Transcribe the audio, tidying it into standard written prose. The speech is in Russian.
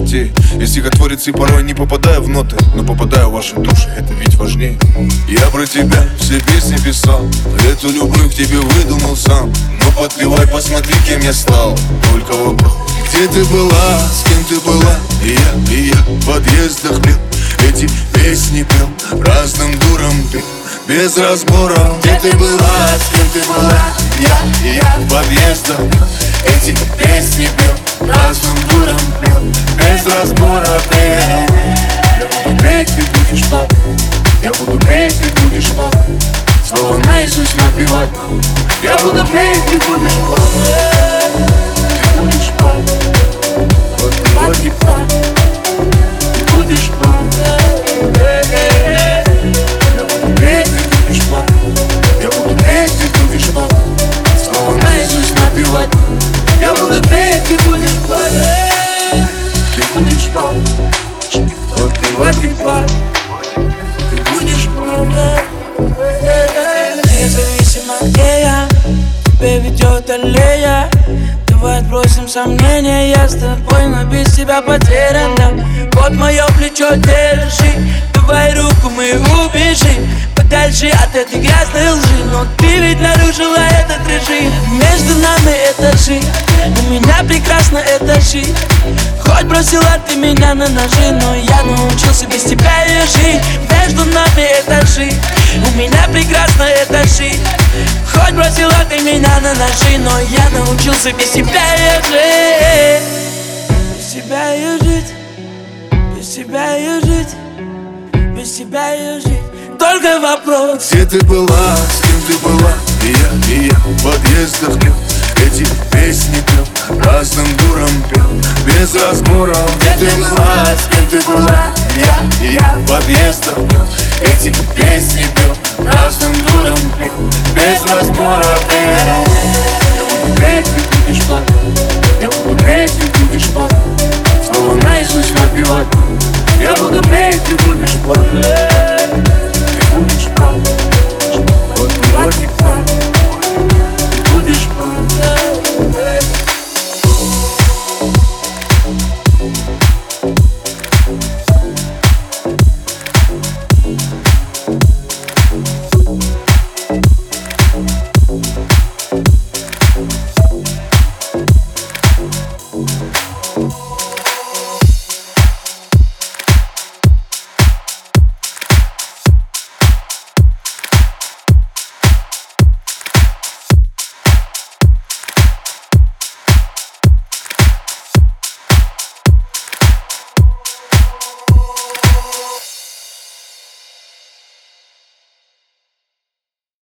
затеи. Я стихотворец и порой не попадаю в ноты, но попадаю в ваши души, это ведь важнее. Я про тебя все песни писал, эту любовь к тебе выдумал сам. Но подпевай, посмотри, кем я стал. Только вопрос: где ты была, с кем ты была? И я в подъездах пел, эти песни пел, разным дурам пел, без разбора. Где ты была, с кем ты была? И я в подъездах пел, эти песни пел, разным дурам пел, без разбора пел. Я буду петь, ты будешь плакать, я буду петь, ты будешь плакать, снова наизусть напевать. Я буду петь, ты будешь плакать, ты будешь плакать, подпевать и плакать, ты будешь плакать. Я буду петь, ты будешь плакать, я буду петь, ты будешь плакать, снова наизусть напевать. Я буду петь, ты будешь плакать, ты будешь плакать, подпевать и плакать, ты будешь плакать. Независимо где я, тебя ведет аллея. Давай отбросим сомнения, я с тобой, но без тебя потерян, да. Вот мое плечо держи, давай руку мою убежи подальше от этой грязной лжи. Но ты ведь нарушила этот режим. Между нами этажи, у меня прекрасно это жить. Хоть бросила ты меня на ножи, но я научился без тебя и жить. Между нами этажи, у меня прекрасно это жить. Хоть бросила ты меня на ножи, но я научился без тебя и жить. Без тебя и жить, без тебя и жить, без тебя и жить. Только вопрос: где ты была, с кем ты была? И я в подъездах пел, эти песни пел, разным дурам пел, без разбора. Где ты была, с кем ты была? И я в подъездах пел, эти песни пел, разным дурам пел, без разбора пел. Я буду петь, ты будешь плакать, я буду петь, ты будешь плакать, снова наизусть напевать. Я буду петь, ты будешь плакать.